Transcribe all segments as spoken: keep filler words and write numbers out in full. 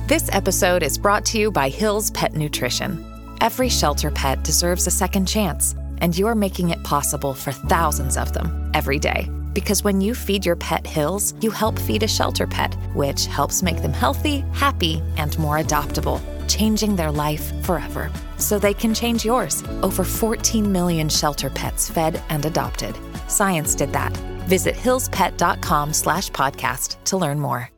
This episode is brought to you by Hill's Pet Nutrition. Every shelter pet deserves a second chance, and you're making it possible for thousands of them every day. Because when you feed your pet Hill's, you help feed a shelter pet, which helps make them healthy, happy, and more adoptable, changing their life forever. So they can change yours. Over fourteen million shelter pets fed and adopted. Science did that. Visit hillspet.com slash podcast to learn more.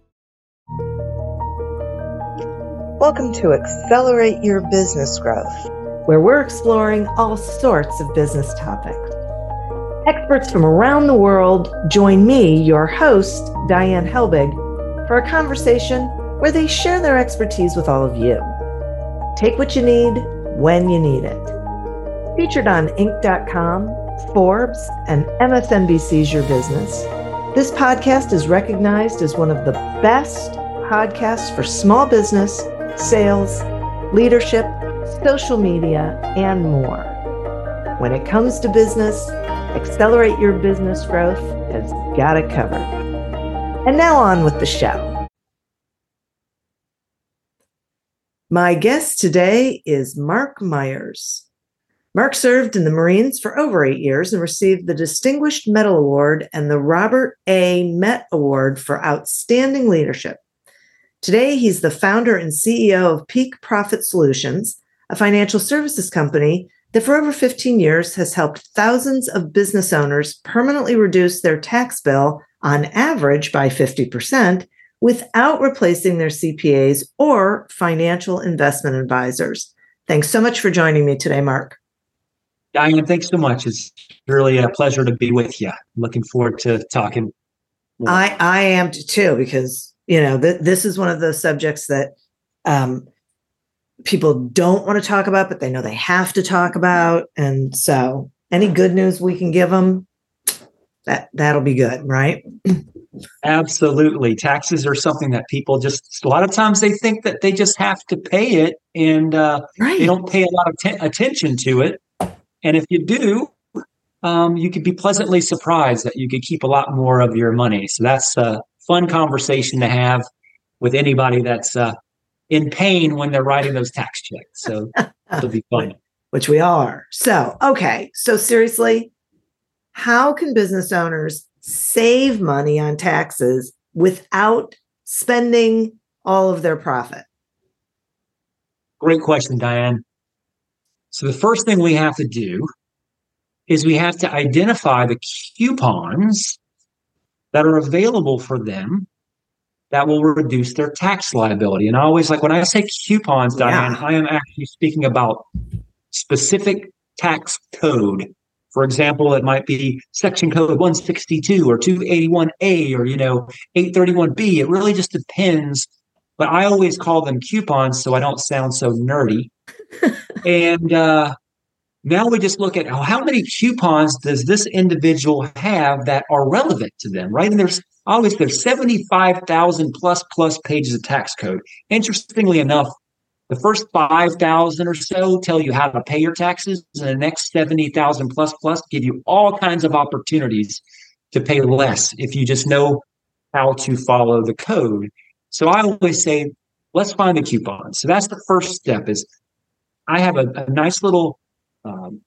Welcome to Accelerate Your Business Growth, where we're exploring all sorts of business topics. Experts from around the world join me, your host, Diane Helbig, for a conversation where they share their expertise with all of you. Take what you need when you need it. Featured on Inc dot com, Forbes, and M S N B C's Your Business, this podcast is recognized as one of the best podcasts for small business, sales, leadership, social media, and more. When it comes to business, Accelerate Your Business Growth has got it covered. And now on with the show. My guest today is Mark Myers. Mark served in the Marines for over eight years and received the Distinguished Medal Award and the Robert A. Met Award for Outstanding Leadership. Today, he's the founder and C E O of Peak Profit Solutions, a financial services company that for over fifteen years has helped thousands of business owners permanently reduce their tax bill on average by fifty percent without replacing their C P As or financial investment advisors. Thanks so much for joining me today, Mark. Diane, thanks so much. It's really a pleasure to be with you. Looking forward to talking more. I, I am too, because, you know, th- this is one of those subjects that um, people don't want to talk about, but they know they have to talk about. And so any good news we can give them, that, that'll be good, right? Absolutely. Taxes are something that people just, a lot of times they think that they just have to pay it, and uh, right. They don't pay a lot of te- attention to it. And if you do, um, you could be pleasantly surprised that you could keep a lot more of your money. So that's a fun conversation to have with anybody that's uh, in pain when they're writing those tax checks. So it'll be fun. Which we are. So, okay. So seriously, how can business owners save money on taxes without spending all of their profit? Great question, Diane. So the first thing we have to do is we have to identify the coupons that are available for them that will reduce their tax liability. And I always, like, when I say coupons, Diane, yeah. I am actually speaking about specific tax code. For example, it might be section code one sixty-two or two eighty-one A or, you know, eight thirty-one B. It really just depends. But I always call them coupons so I don't sound so nerdy. And uh, now we just look at oh, how many coupons does this individual have that are relevant to them, right? And there's always there's seventy-five thousand plus plus pages of tax code. Interestingly enough, the first five thousand or so tell you how to pay your taxes, and the next seventy thousand plus plus give you all kinds of opportunities to pay less if you just know how to follow the code. So I always say, let's find the coupons. So that's the first step. Is I have a, a nice little um,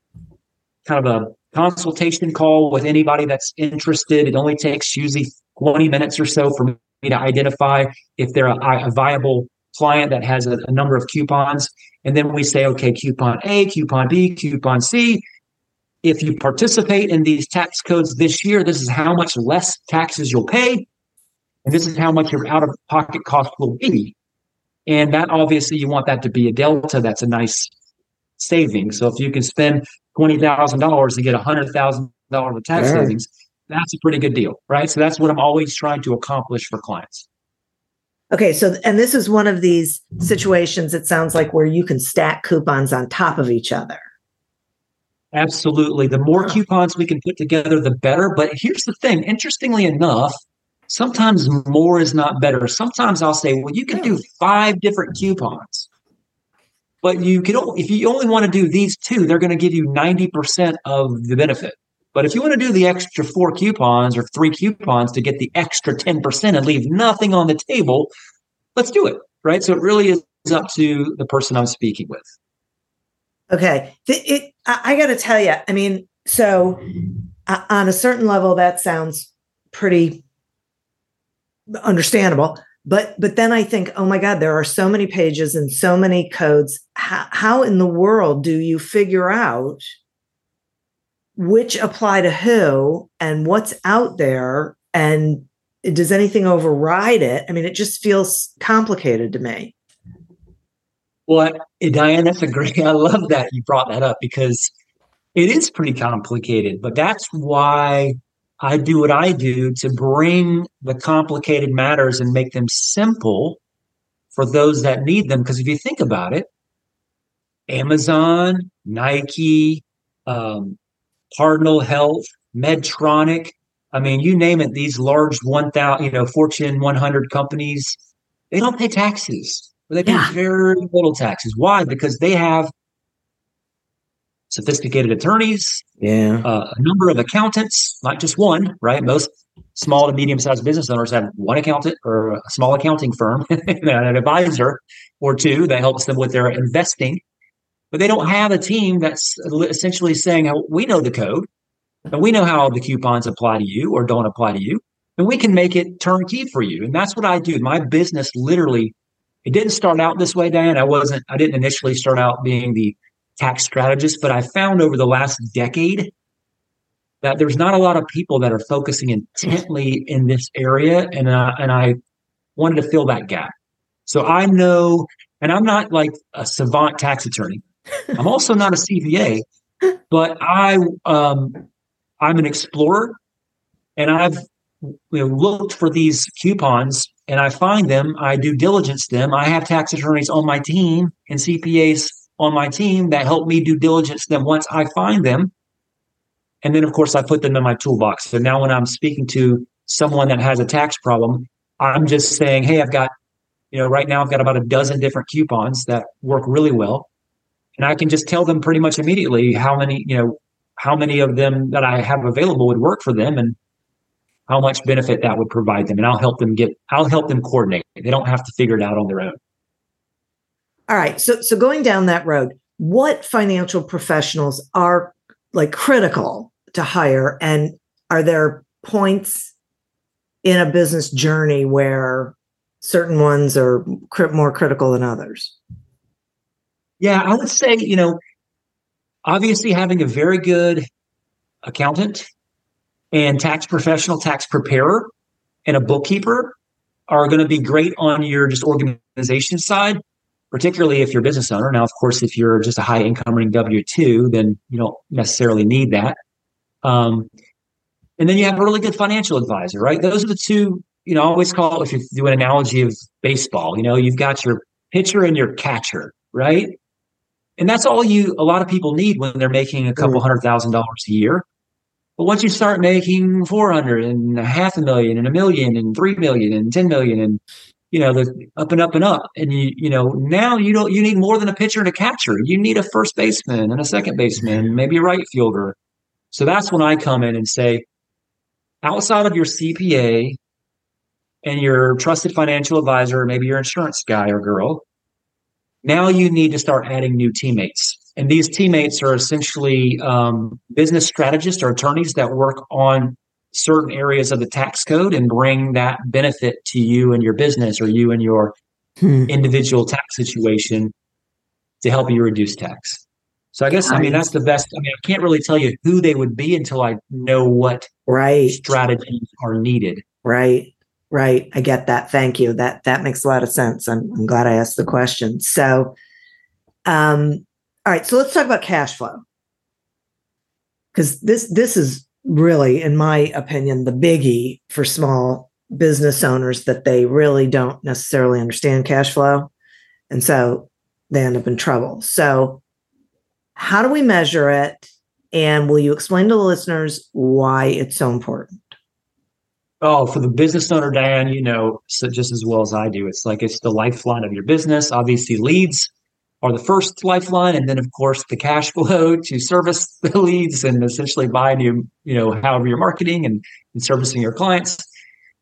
kind of a consultation call with anybody that's interested. It only takes usually twenty minutes or so for me to identify if they're a, a viable client that has a, a number of coupons. And then we say, okay, coupon A, coupon B, coupon C. If you participate in these tax codes this year, this is how much less taxes you'll pay. And this is how much your out-of-pocket cost will be. And that, obviously, you want that to be a delta. That's a nice saving. So if you can spend twenty thousand dollars to get one hundred thousand dollars of tax sure. savings, that's a pretty good deal, right? So that's what I'm always trying to accomplish for clients. Okay. So, and this is one of these situations, it sounds like, where you can stack coupons on top of each other. Absolutely. The more coupons we can put together, the better. But here's the thing. Interestingly enough, sometimes more is not better. Sometimes I'll say, well, you can do five different coupons, but you can, if you only want to do these two, they're going to give you ninety percent of the benefit. But if you want to do the extra four coupons or three coupons to get the extra ten percent and leave nothing on the table, let's do it. right? So it really is up to the person I'm speaking with. Okay. It, it I, I got to tell you, I mean, so uh, on a certain level, that sounds pretty understandable. But but then I think, oh my God, there are so many pages and so many codes. How, how in the world do you figure out which apply to who and what's out there? And does anything override it? I mean, it just feels complicated to me. Well, Diane, that's a great, I love that you brought that up because it is pretty complicated, but that's why I do what I do to bring the complicated matters and make them simple for those that need them. Because if you think about it, Amazon, Nike, um, Cardinal Health, Medtronic, I mean, you name it, these large one thousand, you know, Fortune one hundred companies, they don't pay taxes. They pay yeah. very little taxes. Why? Because they have sophisticated attorneys, yeah, uh, a number of accountants, not just one, right? Most small to medium-sized business owners have one accountant or a small accounting firm, an advisor or two that helps them with their investing. But they don't have a team that's essentially saying, we know the code and we know how the coupons apply to you or don't apply to you, and we can make it turnkey for you. And that's what I do. My business literally, it didn't start out this way, Diane. I wasn't, I didn't initially start out being the tax strategist, but I found over the last decade that there's not a lot of people that are focusing intently in this area. And, uh, and I wanted to fill that gap. So I know, and I'm not like a savant tax attorney. I'm also not a C P A, but I, um, I'm an explorer, and I've you know, looked for these coupons and I find them, I due diligence them. I have tax attorneys on my team and C P As on my team that help me due diligence them once I find them. And then, of course, I put them in my toolbox. So now when I'm speaking to someone that has a tax problem, I'm just saying, hey, I've got, you know, right now I've got about a dozen different coupons that work really well. And I can just tell them pretty much immediately how many, you know, how many of them that I have available would work for them and how much benefit that would provide them. And I'll help them get, I'll help them coordinate. They don't have to figure it out on their own. All right. So, so going down that road, what financial professionals are like critical to hire? And are there points in a business journey where certain ones are cri- more critical than others? Yeah, I would say, you know, obviously having a very good accountant and tax professional, tax preparer, and a bookkeeper are going to be great on your just organization side, particularly if you're a business owner. Now, of course, if you're just a high income earning W two, then you don't necessarily need that. Um, and then you have a really good financial advisor, right? Those are the two, you know, I always call it, if you do an analogy of baseball, you know, you've got your pitcher and your catcher, right? And that's all you, a lot of people need when they're making a couple hundred thousand dollars a year. But once you start making four hundred and a half a million and a million and three million and ten million and, you know, the up and up and up. And you, you know, now you don't, you need more than a pitcher and a catcher. You need a first baseman and a second baseman, maybe a right fielder. So that's when I come in and say, outside of your C P A and your trusted financial advisor, maybe your insurance guy or girl, now you need to start adding new teammates. And these teammates are essentially um, business strategists or attorneys that work on certain areas of the tax code and bring that benefit to you and your business or you and your hmm. individual tax situation to help you reduce tax. So I guess, I mean, that's the best. I mean, I can't really tell you who they would be until I know what right. strategies are needed. Right. Right. I get that. Thank you. That that makes a lot of sense. I'm, I'm glad I asked the question. So, um, all right. So let's talk about cash flow, because this this is really, in my opinion, the biggie for small business owners, that they really don't necessarily understand cash flow, and so they end up in trouble. So, how do we measure it? And will you explain to the listeners why it's so important? Oh, for the business owner, Diane, you know, so just as well as I do, it's like it's the lifeline of your business. Obviously, leads are the first lifeline. And then, of course, the cash flow to service the leads and essentially buy new, you know, however you're marketing and, and servicing your clients.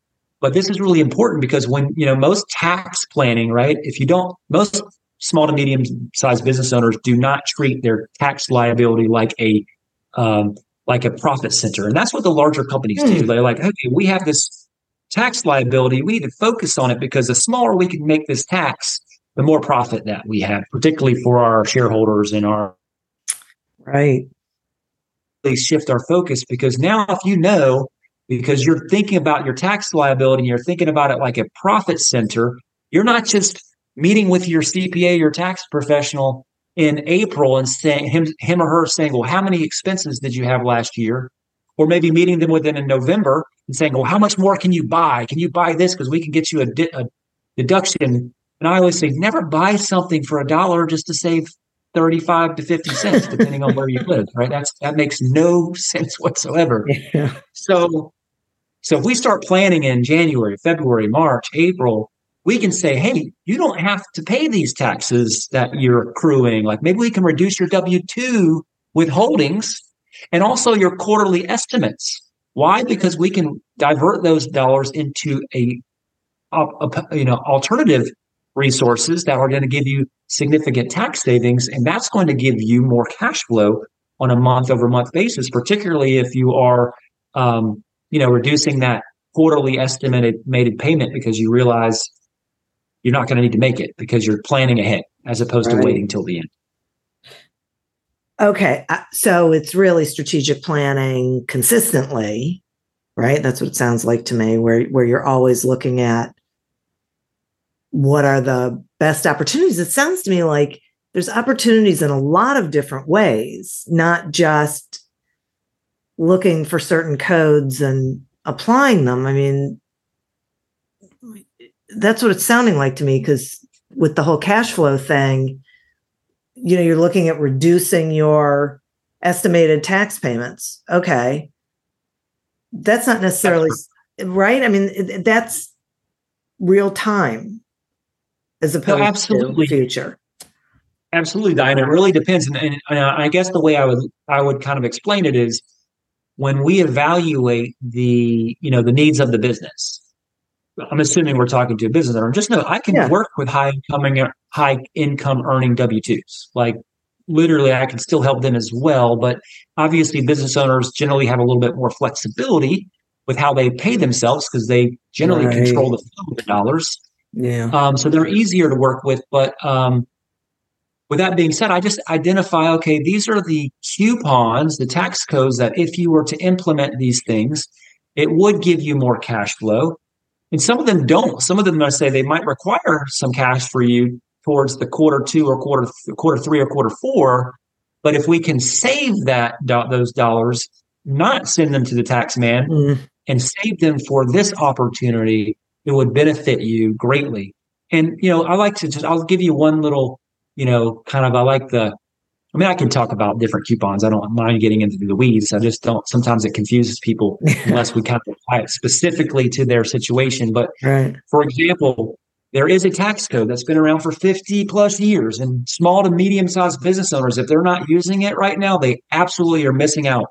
But this is really important because when, you know, most tax planning, right? If you don't, most small to medium sized business owners do not treat their tax liability like a, um, like a profit center. And that's what the larger companies mm. do. They're like, okay, we have this tax liability. We need to focus on it because the smaller we can make this tax, the more profit that we have, particularly for our shareholders and our. Right. They shift our focus because now if you know, because you're thinking about your tax liability and you're thinking about it like a profit center, you're not just meeting with your C P A, your tax professional in April and saying him, him or her saying, well, how many expenses did you have last year? Or maybe meeting them with them in November and saying, well, how much more can you buy? Can you buy this? Because we can get you a, di- a deduction. And I always say, never buy something for a dollar just to save thirty-five to fifty cents, depending on where you live, right? That's, that makes no sense whatsoever. Yeah. So, so if we start planning in January, February, March, April, we can say, hey, you don't have to pay these taxes that you're accruing. Like maybe we can reduce your W two withholdings and also your quarterly estimates. Why? Because we can divert those dollars into a, a, a you know, alternative resources that are going to give you significant tax savings, and that's going to give you more cash flow on a month over month basis, particularly if you are, um, you know, reducing that quarterly estimated made payment because you realize you're not going to need to make it because you're planning ahead as opposed right. to waiting till the end. Okay, so it's really strategic planning consistently, right? That's what it sounds like to me, where where you're always looking at what are the best opportunities. It sounds to me like there's opportunities in a lot of different ways, not just looking for certain codes and applying them. I mean, that's what it's sounding like to me, because with the whole cash flow thing, you know, you're looking at reducing your estimated tax payments. Okay. That's not necessarily right. I mean, that's real time as opposed no, absolutely. to future. Absolutely, Diane. It really depends. And, and I guess the way I would I would kind of explain it is when we evaluate the, you know, the needs of the business. I'm assuming we're talking to a business owner. Just know I can yeah. work with high income high income earning W twos. Like literally, I can still help them as well. But obviously, business owners generally have a little bit more flexibility with how they pay themselves because they generally right. control the flow of the dollars. Yeah. Um, so they're easier to work with. But um, with that being said, I just identify, okay, these are the coupons, the tax codes that if you were to implement these things, it would give you more cash flow. And some of them don't. Some of them, I say, they might require some cash for you towards the quarter two or quarter quarter three or quarter four. But if we can save that those dollars, not send them to the tax man, mm. and save them for this opportunity, it would benefit you greatly. And you know, I like to just I'll give you one little, you know, kind of I like the. I mean, I can talk about different coupons. I don't mind getting into the weeds. I just don't. Sometimes it confuses people unless we kind of apply it specifically to their situation. But right. for example, there is a tax code that's been around for fifty plus years, and small to medium sized business owners, if they're not using it right now, they absolutely are missing out.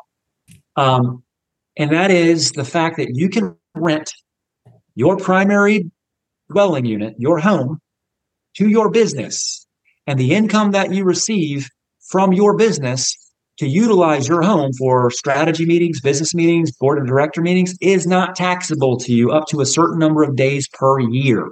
Um, and that is the fact that you can rent your primary dwelling unit, your home, to your business, and the income that you receive from your business to utilize your home for strategy meetings, business meetings, board of director meetings is not taxable to you up to a certain number of days per year.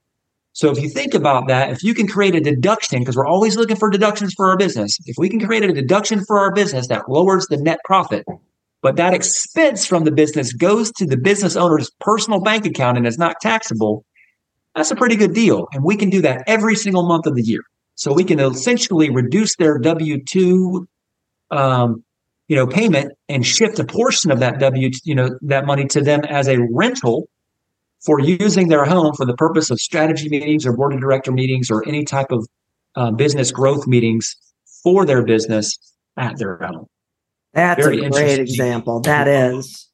So if you think about that, if you can create a deduction, because we're always looking for deductions for our business, if we can create a deduction for our business that lowers the net profit, but that expense from the business goes to the business owner's personal bank account and is not taxable, that's a pretty good deal. And we can do that every single month of the year. So we can essentially reduce their W two, um, you know, payment and shift a portion of that W, you know, that money to them as a rental for using their home for the purpose of strategy meetings or board of director meetings or any type of uh, business growth meetings for their business at their home. That's Very a great example. That is.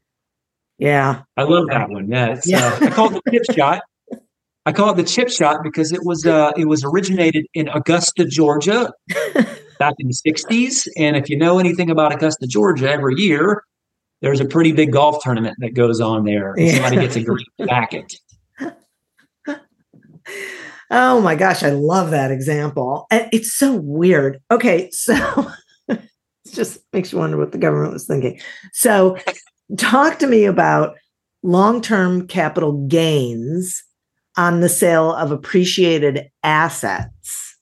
Yeah. I love that one. Yeah. It's, yeah. Uh, I call it the chip shot. I call it the chip shot because it was uh, it was originated in Augusta, Georgia, back in the sixties. And if you know anything about Augusta, Georgia, every year there's a pretty big golf tournament that goes on there. And Yeah. somebody gets a green jacket. Oh my gosh, I love that example. And it's so weird. Okay, so it just makes you wonder what the government was thinking. So talk to me about long-term capital gains on the sale of appreciated assets.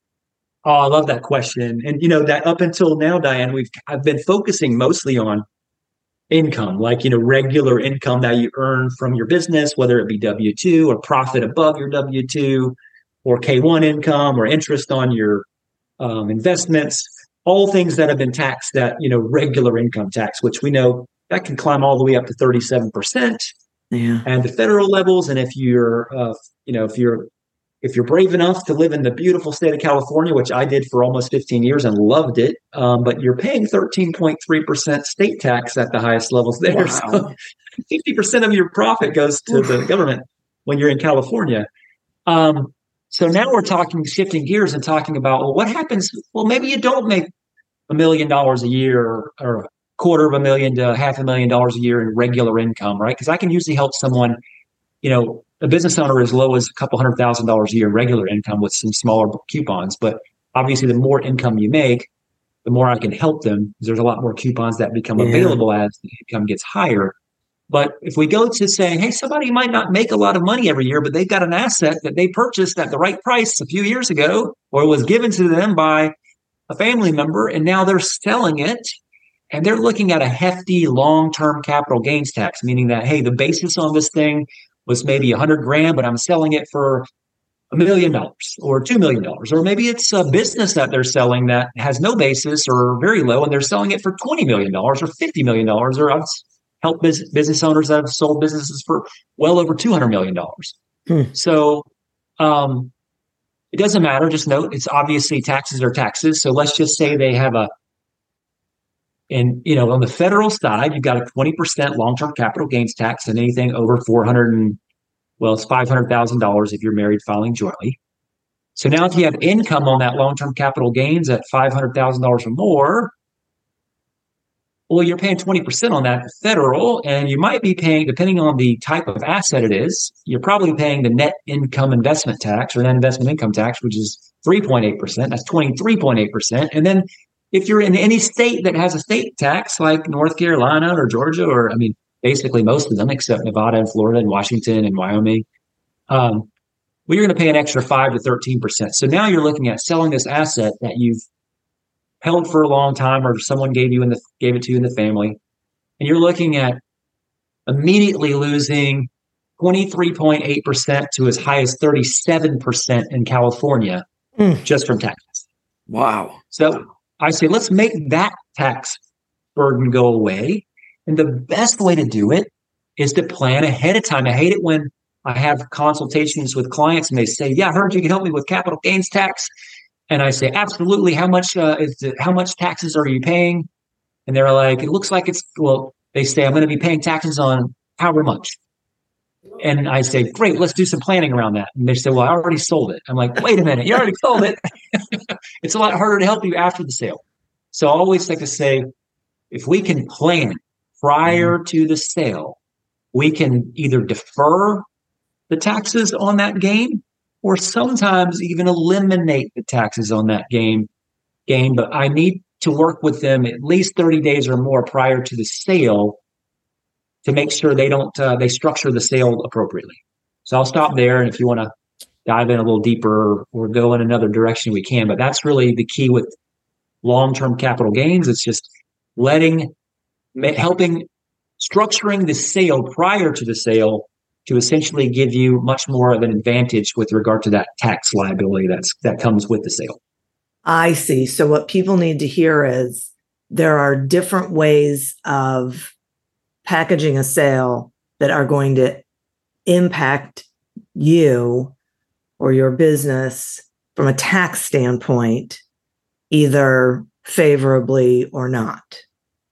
Oh, I love that question. And you know, that up until now, Diane, we've I've been focusing mostly on income, like, you know, regular income that you earn from your business, whether it be W two or profit above your W two or K one income or interest on your um, investments, all things that have been taxed at, you know, regular income tax, which we know that can climb all the way up to thirty-seven percent. Yeah. And the federal levels. And if you're, uh, you know, if you're, if you're brave enough to live in the beautiful state of California, which I did for almost fifteen years and loved it, um, but you're paying thirteen point three percent state tax at the highest levels there. Wow. So fifty percent of your profit goes to the government when you're in California. Um, so now we're talking, shifting gears and talking about, well, what happens? Well, maybe you don't make a million dollars a year or, or a quarter of a million to half a million dollars a year in regular income, right? Because I can usually help someone, you know, a business owner as low as a couple hundred thousand dollars a year in regular income with some smaller coupons. But obviously, the more income you make, the more I can help them, because there's a lot more coupons that become Yeah. available as the income gets higher. But if we go to saying, hey, somebody might not make a lot of money every year, but they've got an asset that they purchased at the right price a few years ago, or was given to them by a family member, and now they're selling it, and they're looking at a hefty long-term capital gains tax, meaning that, hey, the basis on this thing was maybe a hundred grand, but I'm selling it for a million dollars or two million dollars, or maybe it's a business that they're selling that has no basis or very low, and they're selling it for twenty million dollars or fifty million dollars, or I've helped business, business owners that have sold businesses for well over two hundred million dollars. Hmm. So um, it doesn't matter. Just note, it's obviously taxes are taxes. So let's just say they have a, and, you know, on the federal side, you've got a twenty percent long-term capital gains tax, and anything over four hundred and, well, it's five hundred thousand dollars if you're married filing jointly. So now if you have income on that long-term capital gains at five hundred thousand dollars or more, well, you're paying twenty percent on that federal, and you might be paying, depending on the type of asset it is, you're probably paying the net income investment tax or net investment income tax, which is three point eight percent. That's twenty-three point eight percent. And then if you're in any state that has a state tax like North Carolina or Georgia, or I mean, basically most of them except Nevada and Florida and Washington and Wyoming, um, well, you're going to pay an extra five to thirteen percent. So now you're looking at selling this asset that you've held for a long time, or someone gave you in the gave it to you in the family, and you're looking at immediately losing twenty-three point eight percent to as high as thirty-seven percent in California Mm. just from taxes. Wow. So I say, let's make that tax burden go away. And the best way to do it is to plan ahead of time. I hate it when I have consultations with clients and they say, yeah, I heard you can help me with capital gains tax. And I say, absolutely. How much uh, is the, how much taxes are you paying? And they're like, it looks like it's, well, they say, I'm going to be paying taxes on however much. And I say, great, let's do some planning around that. And they say, well, I already sold it. I'm like, wait a minute, you already sold it. It's a lot harder to help you after the sale. So I always like to say, if we can plan prior to the sale, we can either defer the taxes on that gain, or sometimes even eliminate the taxes on that gain. gain. But I need to work with them at least thirty days or more prior to the sale to make sure they don't, uh, they structure the sale appropriately. So I'll stop there. And if you want to dive in a little deeper or go in another direction, we can. But that's really the key with long-term capital gains. It's just letting, helping, structuring the sale prior to the sale to essentially give you much more of an advantage with regard to that tax liability that's that comes with the sale. I see. So what people need to hear is there are different ways of packaging a sale that are going to impact you or your business from a tax standpoint, either favorably or not.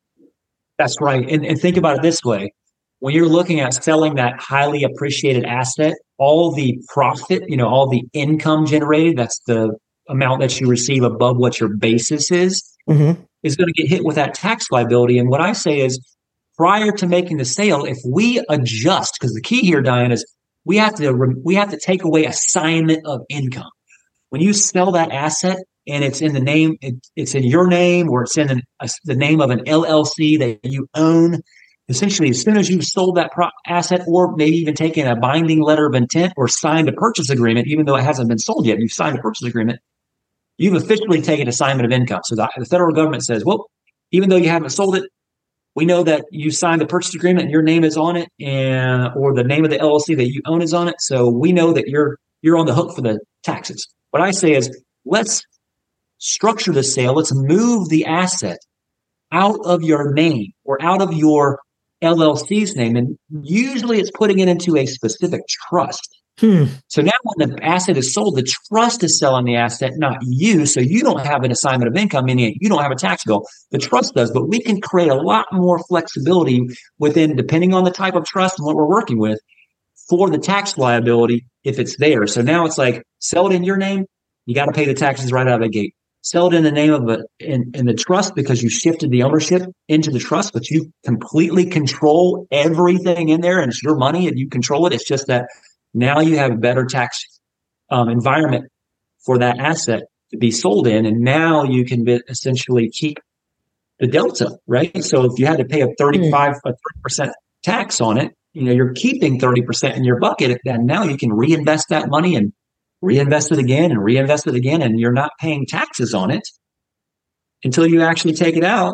That's right. And, and think about it this way. When you're looking at selling that highly appreciated asset, all the profit, you know, all the income generated, that's the amount that you receive above what your basis is, Mm-hmm. is going to get hit with that tax liability. And what I say is, prior to making the sale, if we adjust, because the key here, Diane, is we have to we have to take away assignment of income. When you sell that asset and it's in the name, it, it's in your name, or it's in an, a, the name of an L L C that you own, essentially, as soon as you've sold that pro- asset, or maybe even taken a binding letter of intent or signed a purchase agreement, even though it hasn't been sold yet, you've signed a purchase agreement, you've officially taken assignment of income. So the, the federal government says, well, even though you haven't sold it, we know that you signed the purchase agreement and your name is on it, and or the name of the L L C that you own is on it. So we know that you're you're on the hook for the taxes. What I say is, let's structure the sale. Let's move the asset out of your name or out of your L L C's name. And usually it's putting it into a specific trust. Hmm. So now when the asset is sold, the trust is selling the asset, not you. So you don't have an assignment of income, meaning you don't have a tax bill. The trust does, but we can create a lot more flexibility within, depending on the type of trust and what we're working with, for the tax liability if it's there. So now it's like, sell it in your name, you got to pay the taxes right out of the gate. Sell it in the name of a in, in the trust because you shifted the ownership into the trust, but you completely control everything in there and it's your money and you control it. It's just that now you have a better tax um, environment for that asset to be sold in. And now you can be, essentially keep the delta, right? So if you had to pay a thirty-five, a thirty percent tax on it, you know, you're keeping thirty percent in your bucket. And now you can reinvest that money and reinvest it again and reinvest it again. And you're not paying taxes on it until you actually take it out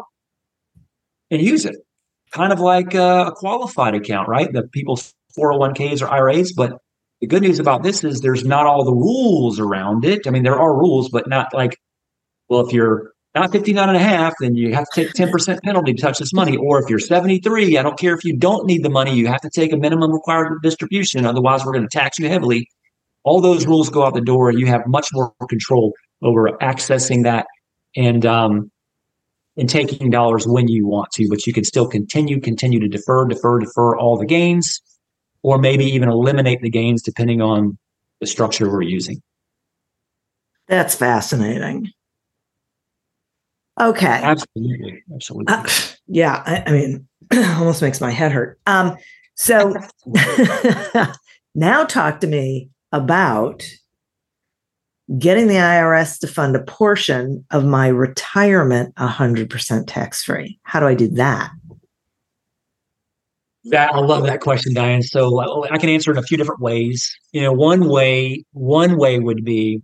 and use it. Kind of like a qualified account, right? The people's four oh one k's or I R As. But the good news about this is there's not all the rules around it. I mean, there are rules, but not like, well, if you're not fifty-nine and a half, then you have to take ten percent penalty to touch this money. Or if you're seventy-three, I don't care if you don't need the money, you have to take a minimum required distribution. Otherwise, we're going to tax you heavily. All those rules go out the door. You have much more control over accessing that and um, and taking dollars when you want to, but you can still continue, continue to defer, defer, defer all the gains, or maybe even eliminate the gains depending on the structure we're using. That's fascinating. Okay. Absolutely. Absolutely. Uh, yeah. I, I mean, almost makes my head hurt. Um, so now talk to me about getting the I R S to fund a portion of my retirement one hundred percent tax-free. How do I do that? That I love that question, Diane. So I can answer it in a few different ways. You know, one way, one way would be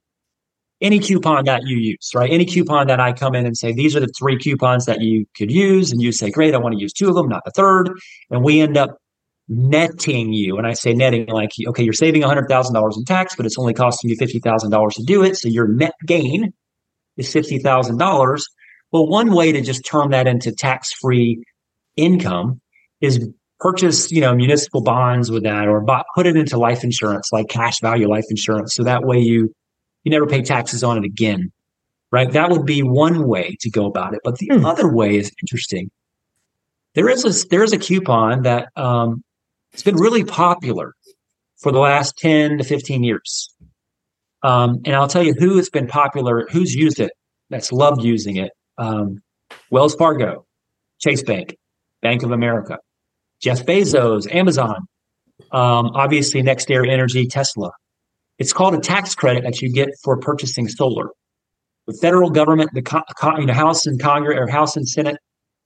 any coupon that you use, right? Any coupon that I come in and say, these are the three coupons that you could use. And you say, great, I want to use two of them, not the third. And we end up netting you. And I say netting, like, okay, you're saving one hundred thousand dollars in tax, but it's only costing you fifty thousand dollars to do it. So your net gain is fifty thousand dollars. Well, one way to just turn that into tax-free income is purchase, you know, municipal bonds with that, or buy, put it into life insurance, like cash value life insurance. So that way you, you never pay taxes on it again, right? That would be one way to go about it. But the hmm. other way is interesting. There is a, there is a coupon that um, it's been really popular for the last ten to fifteen years. Um, and I'll tell you who it's been popular, who's used it, that's loved using it. Um, Wells Fargo, Chase Bank, Bank of America, Jeff Bezos, Amazon, um, obviously NextEra Energy, Tesla. It's called a tax credit that you get for purchasing solar. The federal government, the co- co- you know, House and Congress or House and Senate,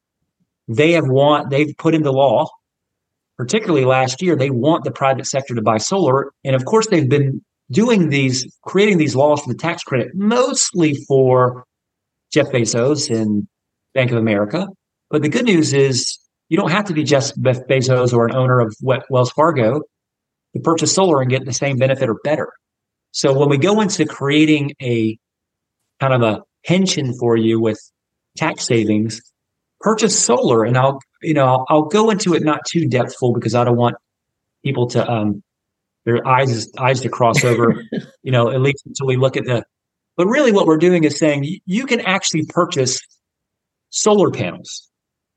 they have want they've put into law, particularly last year, they want the private sector to buy solar. And of course, they've been doing these, creating these laws for the tax credit, mostly for Jeff Bezos and Bank of America. But the good news is you don't have to be Jeff Bezos or an owner of Wells Fargo to purchase solar and get the same benefit or better. So when we go into creating a kind of a pension for you with tax savings, purchase solar. And I'll, you know, I'll, I'll go into it not too depthful because I don't want people to, um, their eyes, eyes to cross over, you know, at least until we look at the, but really what we're doing is saying you can actually purchase solar panels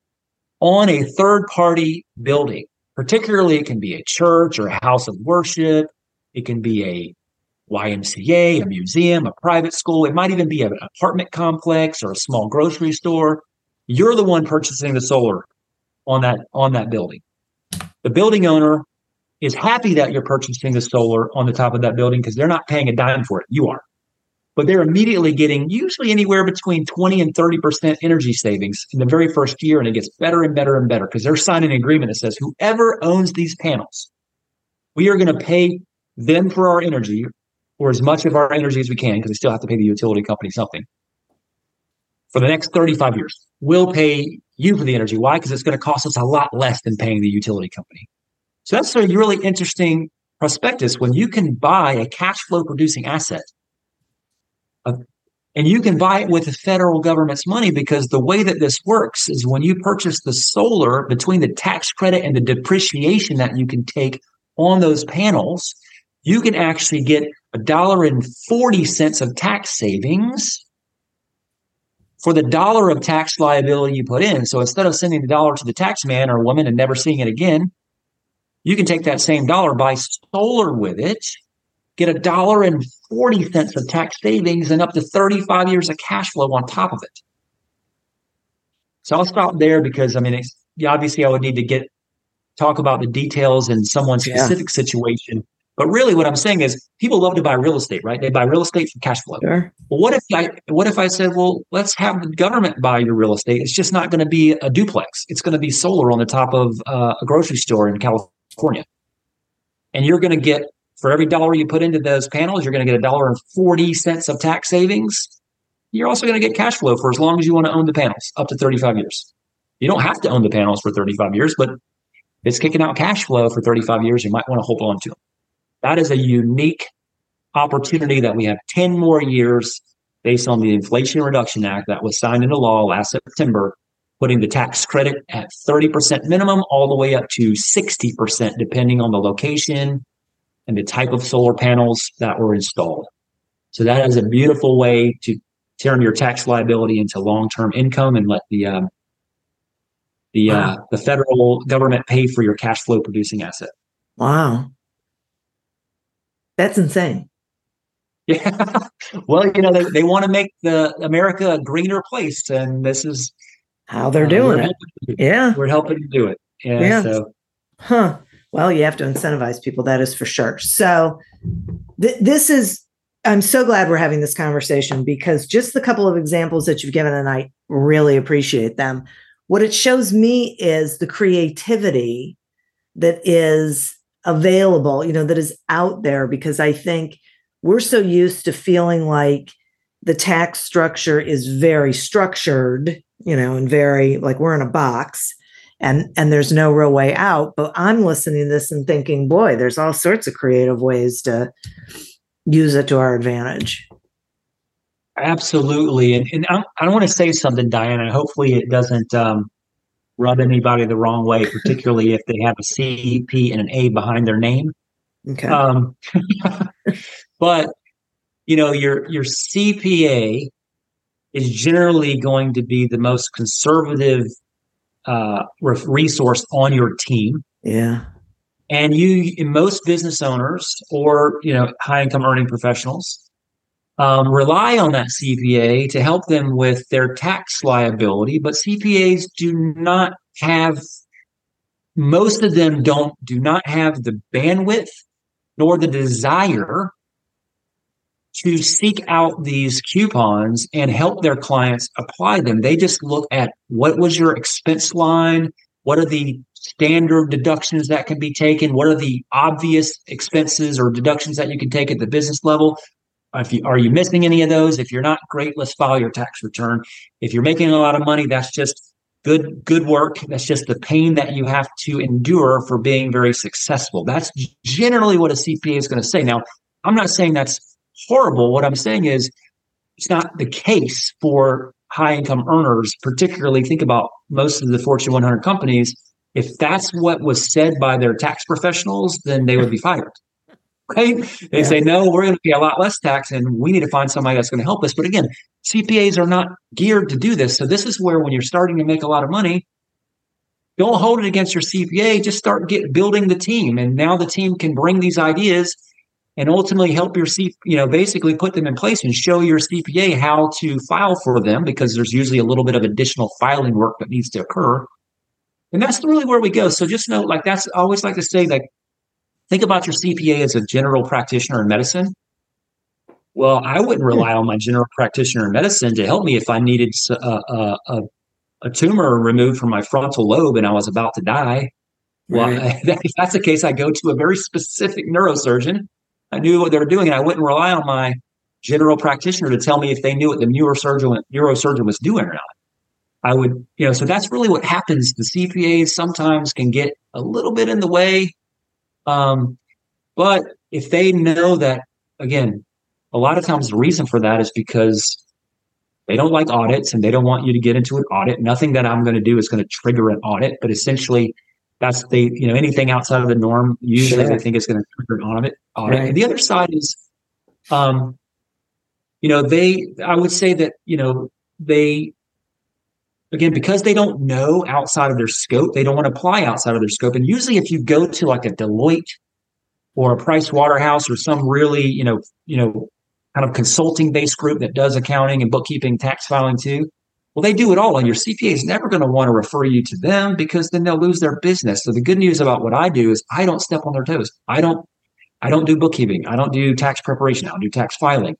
on a third party building. Particularly, it can be a church or a house of worship. It can be a Y M C A, a museum, a private school. It might even be an apartment complex or a small grocery store. You're the one purchasing the solar. on that on that building. The building owner is happy that you're purchasing the solar on the top of that building because they're not paying a dime for it. You are. But they're immediately getting usually anywhere between twenty and thirty percent energy savings in the very first year. And it gets better and better and better because they're signing an agreement that says whoever owns these panels, we are going to pay them for our energy, or as much of our energy as we can, because we still have to pay the utility company something, for the next thirty-five years. We'll pay you for the energy. Why? Because it's going to cost us a lot less than paying the utility company. So that's a really interesting prospectus when you can buy a cash flow producing asset. Uh, and you can buy it with the federal government's money, because the way that this works is when you purchase the solar, between the tax credit and the depreciation that you can take on those panels, you can actually get a dollar and forty cents of tax savings for the dollar of tax liability you put in. So instead of sending the dollar to the tax man or woman and never seeing it again, you can take that same dollar, buy solar with it, get a dollar and forty cents of tax savings and up to thirty-five years of cash flow on top of it. So I'll stop there because, I mean, it's, obviously I would need to get talk about the details in someone's specific yeah. situation. But really what I'm saying is people love to buy real estate, right? They buy real estate for cash flow. Sure. Well, what if I what if I said, well, let's have the government buy your real estate. It's just not going to be a duplex. It's going to be solar on the top of uh, a grocery store in California. And you're going to get, for every dollar you put into those panels, you're going to get a dollar and forty cents of tax savings. You're also going to get cash flow for as long as you want to own the panels, up to thirty-five years. You don't have to own the panels for thirty-five years, but if it's kicking out cash flow for thirty-five years, you might want to hold on to them. That is a unique opportunity that we have ten more years based on the Inflation Reduction Act that was signed into law last September, putting the tax credit at thirty percent minimum all the way up to sixty percent, depending on the location and the type of solar panels that were installed. So that is a beautiful way to turn your tax liability into long-term income and let the um, the wow. uh, the federal government pay for your cash flow producing asset. Wow. That's insane. Yeah. Well, you know, they, they want to make the America a greener place, and this is how they're uh, doing it. To, yeah. We're helping to do it. Yeah. yeah. So. Huh. Well, you have to incentivize people. That is for sure. So th- this is, I'm so glad we're having this conversation, because just the couple of examples that you've given, and I really appreciate them. What it shows me is the creativity that is available, you know, that is out there, because I think we're so used to feeling like the tax structure is very structured, you know, and very like we're in a box and, and there's no real way out. But I'm listening to this and thinking, boy, there's all sorts of creative ways to use it to our advantage. Absolutely. And, and I, I want to say something, Diana. Hopefully it doesn't um, rub anybody the wrong way, particularly if they have a C P and an A behind their name. Okay. Um, but, you know, your your C P A is generally going to be the most conservative uh, resource on your team. Yeah. And you, most business owners or, you know, high income earning professionals um, rely on that C P A to help them with their tax liability. But C P As do not have, most of them don't, do not have the bandwidth nor the desire to seek out these coupons and help their clients apply them. They just look at what was your expense line, what are the standard deductions that can be taken, what are the obvious expenses or deductions that you can take at the business level. If you, are you missing any of those? If you're not, great, let's file your tax return. If you're making a lot of money, that's just good, good work. That's just the pain that you have to endure for being very successful. That's generally what a C P A is going to say. Now, I'm not saying that's horrible. What I'm saying is it's not the case for high income earners, particularly think about most of the Fortune one hundred companies. If that's what was said by their tax professionals, then they would be fired. Right? They yeah. say, no, we're going to pay a lot less tax and we need to find somebody that's going to help us. But again, C P As are not geared to do this. So this is where when you're starting to make a lot of money, don't hold it against your C P A. Just start get building the team. And now the team can bring these ideas and ultimately help your C, you know, basically put them in place and show your C P A how to file for them, because there's usually a little bit of additional filing work that needs to occur. And that's really where we go. So just know, like, that's I always like to say, like, think about your C P A as a general practitioner in medicine. Well, I wouldn't rely on my general practitioner in medicine to help me if I needed a, a, a, a tumor removed from my frontal lobe and I was about to die. Well, Right. I, if that's the case, I go to a very specific neurosurgeon. I knew what they were doing, and I wouldn't rely on my general practitioner to tell me if they knew what the neurosurgeon neurosurgeon was doing or not. I would, you know, so that's really what happens. The C P As sometimes can get a little bit in the way. Um, but if they know that, again, a lot of times the reason for that is because they don't like audits and they don't want you to get into an audit. Nothing that I'm going to do is going to trigger an audit, but essentially that's the, you know, anything outside of the norm, usually Sure. they think is going to trigger an audit. audit. Right. And the other side is, um, you know, they, I would say that, you know, they, again, because they don't know outside of their scope, they don't want to apply outside of their scope. And usually if you go to like a Deloitte or a Price Waterhouse or some really, you know, you know, kind of consulting based group that does accounting and bookkeeping, tax filing too, well, they do it all. And your C P A is never going to want to refer you to them because then they'll lose their business. So the good news about what I do is I don't step on their toes. I don't, I don't do bookkeeping. I don't do tax preparation. I don't do tax filing.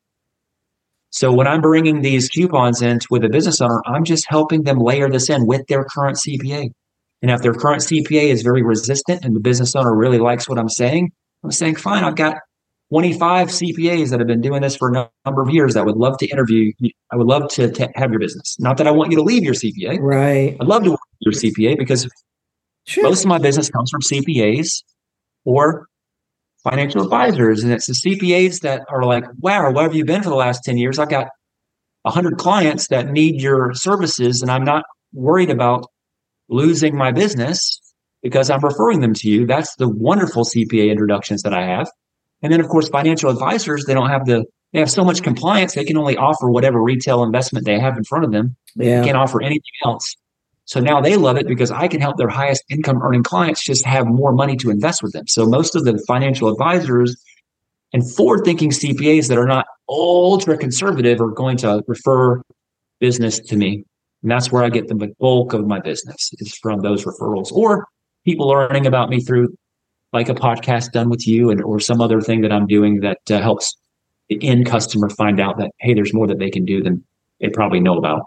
So when I'm bringing these coupons in with a business owner, I'm just helping them layer this in with their current C P A. And if their current C P A is very resistant and the business owner really likes what I'm saying, I'm saying, fine, I've got twenty-five C P As that have been doing this for a number of years that would love to interview you. I would love to, to have your business. Not that I want you to leave your C P A. Right. I'd love to work with your C P A because Sure. most of my business comes from C P As or financial advisors. And it's the C P As that are like, wow, where have you been for the last ten years? I've got one hundred clients that need your services, and I'm not worried about losing my business because I'm referring them to you. That's the wonderful C P A introductions that I have. And then, of course, financial advisors, they don't have the, they have so much compliance, they can only offer whatever retail investment they have in front of them. Yeah. They can't offer anything else. So now they love it because I can help their highest income earning clients just have more money to invest with them. So most of the financial advisors and forward thinking C P As that are not ultra conservative are going to refer business to me. And that's where I get the bulk of my business is from those referrals or people learning about me through like a podcast done with you and or some other thing that I'm doing that uh, helps the end customer find out that, hey, there's more that they can do than they probably know about.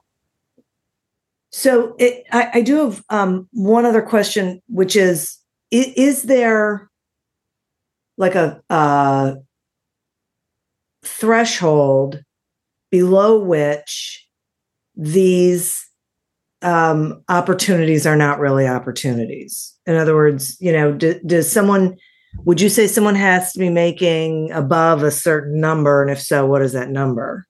So it, I, I do have um, one other question, which is, is, is there like a uh, threshold below which these um, opportunities are not really opportunities? In other words, you know, do, does someone, would you say someone has to be making above a certain number? And if so, what is that number?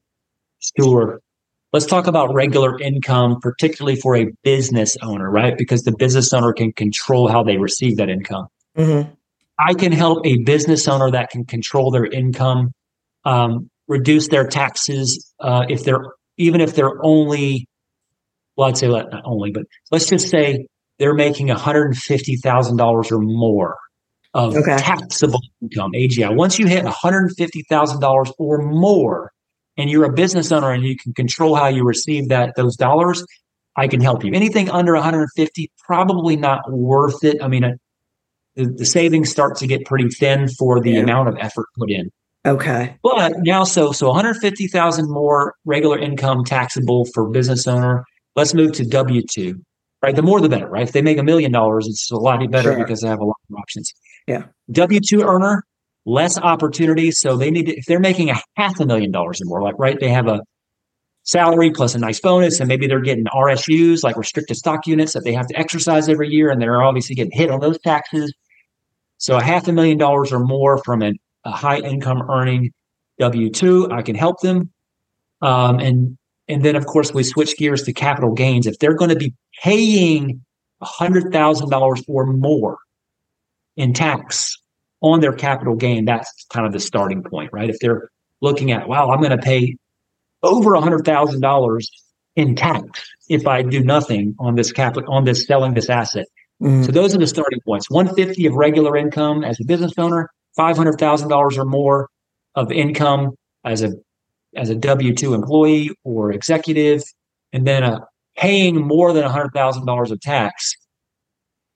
Sure. Let's talk about regular income, particularly for a business owner, right? Because the business owner can control how they receive that income. Mm-hmm. I can help a business owner that can control their income, um, reduce their taxes, uh, if they're, even if they're only, well, I'd say not only, but let's just say they're making one hundred fifty thousand dollars or more of Okay. taxable income, A G I. Once you hit one hundred fifty thousand dollars or more, and you're a business owner and you can control how you receive that those dollars, I can help you. Anything under one hundred fifty, probably not worth it. I mean, uh, the, the savings start to get pretty thin for the Yeah. amount of effort put in. Okay. But now, so so one hundred fifty thousand more regular income taxable for business owner. Let's move to W two. Right, the more the better. Right, if they make a million dollars, it's a lot better Sure. because they have a lot of options. Yeah. W two earner, less opportunities. So they need to, if they're making a half a million dollars or more, like, right, they have a salary plus a nice bonus, and maybe they're getting R S Us, like restricted stock units that they have to exercise every year, and they're obviously getting hit on those taxes. So a half a million dollars or more from an, a high income earning W two, I can help them. Um, and and then, of course, we switch gears to capital gains. If they're going to be paying one hundred thousand dollars or more in tax on their capital gain, that's kind of the starting point, right? If they're looking at, wow, I'm going to pay over one hundred thousand dollars in tax if I do nothing on this capital, on this selling this asset. Mm-hmm. So those are the starting points. one hundred fifty of regular income as a business owner, five hundred thousand dollars or more of income as a as a W two employee or executive, and then a paying more than one hundred thousand dollars of tax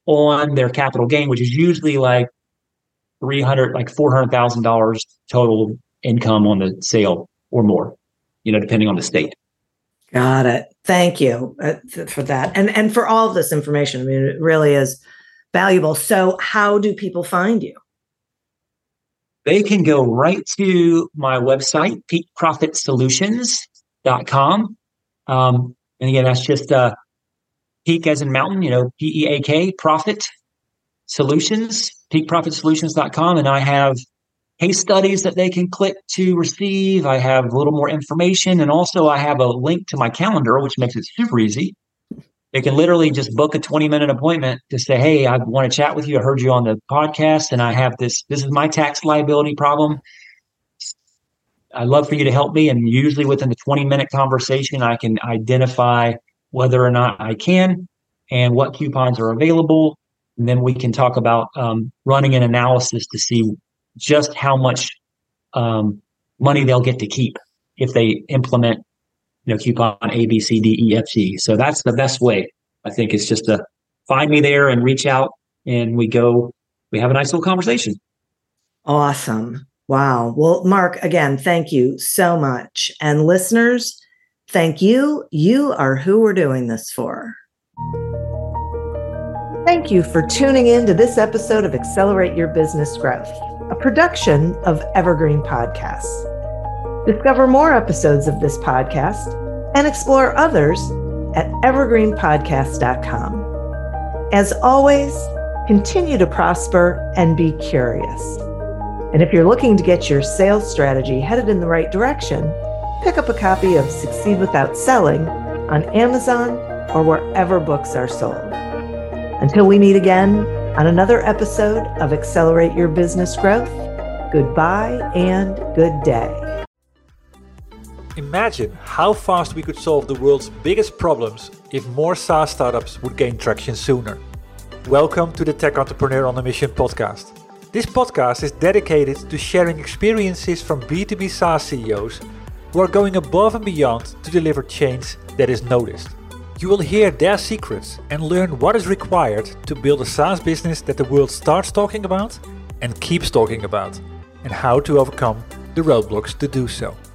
on their capital gain, which is usually like three hundred, like four hundred thousand dollars total income on the sale or more, you know, depending on the state. Got it. Thank you uh, th- for that. And, and for all of this information. I mean, it really is valuable. So how do people find you? They can go right to my website, peak profit solutions dot com. Um, and again, that's just uh, peak as in mountain, you know, P E A K, profit solutions, peak profit solutions dot com. And I have case studies that they can click to receive. I have a little more information. And also I have a link to my calendar, which makes it super easy. They can literally just book a twenty minute appointment to say, hey, I want to chat with you. I heard you on the podcast and I have this, this is my tax liability problem. I'd love for you to help me. And usually within the twenty minute conversation, I can identify whether or not I can and what coupons are available. And then we can talk about um, running an analysis to see just how much um, money they'll get to keep if they implement, you know, coupon A, B, C, D, E, F, G. So that's the best way. I think it's just to find me there and reach out and we go, we have a nice little conversation. Awesome. Wow. Well, Mark, again, thank you so much. And listeners, thank you. You are who we're doing this for. Thank you for tuning in to this episode of Accelerate Your Business Growth, a production of Evergreen Podcasts. Discover more episodes of this podcast and explore others at evergreen podcast dot com. As always, continue to prosper and be curious. And if you're looking to get your sales strategy headed in the right direction, pick up a copy of Succeed Without Selling on Amazon or wherever books are sold. Until we meet again on another episode of Accelerate Your Business Growth, goodbye and good day. Imagine how fast we could solve the world's biggest problems if more SaaS startups would gain traction sooner. Welcome to the Tech Entrepreneur on a Mission podcast. This podcast is dedicated to sharing experiences from B two B SaaS C E Os who are going above and beyond to deliver change that is noticed. You will hear their secrets and learn what is required to build a SaaS business that the world starts talking about and keeps talking about, and how to overcome the roadblocks to do so.